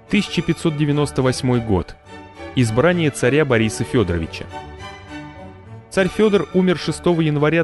1598 год. Избрание царя Бориса Федоровича. Царь Федор умер 6 января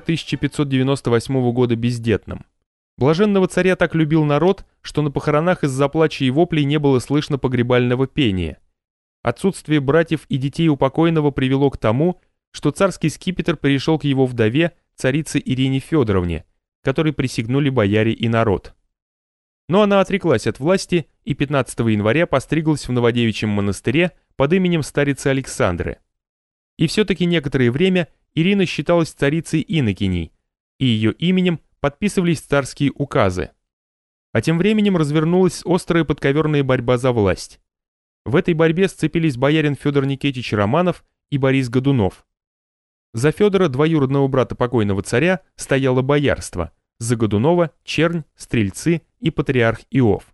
1598 года бездетным. Блаженного царя так любил народ, что на похоронах из-за плача и воплей не было слышно погребального пения. Отсутствие братьев и детей у покойного привело к тому, что царский скипетр перешел к его вдове, царице Ирине Федоровне, которой присягнули бояре и народ. Но она отреклась от власти и 15 января постриглась в Новодевичьем монастыре под именем старицы Александры. И все-таки некоторое время Ирина считалась царицей инокиней, и ее именем подписывались царские указы. А тем временем развернулась острая подковерная борьба за власть. В этой борьбе сцепились боярин Федор Никитич Романов и Борис Годунов. За Федора, двоюродного брата покойного царя, стояло боярство, за Годунова – чернь, стрельцы и патриарх Иов.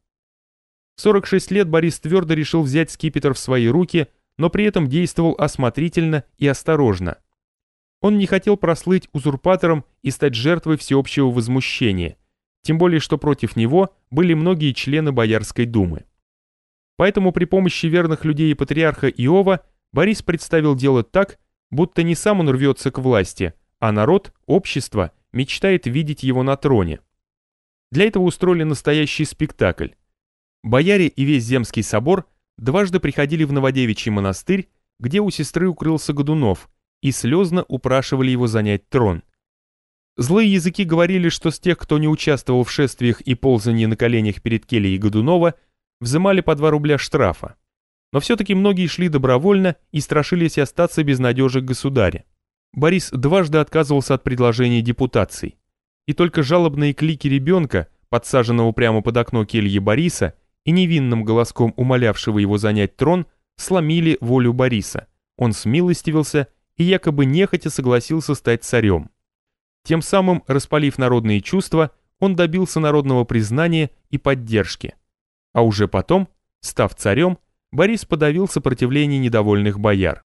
В 46 лет Борис твердо решил взять скипетр в свои руки, но при этом действовал осмотрительно и осторожно. Он не хотел прослыть узурпатором и стать жертвой всеобщего возмущения, тем более что против него были многие члены Боярской думы. Поэтому при помощи верных людей патриарха Иова Борис представил дело так, будто не сам он рвется к власти, а народ, общество мечтает видеть его на троне. Для этого устроили настоящий спектакль. Бояре и весь Земский собор дважды приходили в Новодевичий монастырь, где у сестры укрылся Годунов, и слезно упрашивали его занять трон. Злые языки говорили, что с тех, кто не участвовал в шествиях и ползании на коленях перед кельей Годунова, взымали по 2 рубля штрафа. Но все-таки многие шли добровольно и страшились остаться без надежи государя. Борис дважды отказывался от предложений депутаций. И только жалобные клики ребенка, подсаженного прямо под окно кельи Бориса, и невинным голоском умолявшего его занять трон, сломили волю Бориса. Он смилостивился и якобы нехотя согласился стать царем. Тем самым, распалив народные чувства, он добился народного признания и поддержки. А уже потом, став царем, Борис подавил сопротивление недовольных бояр.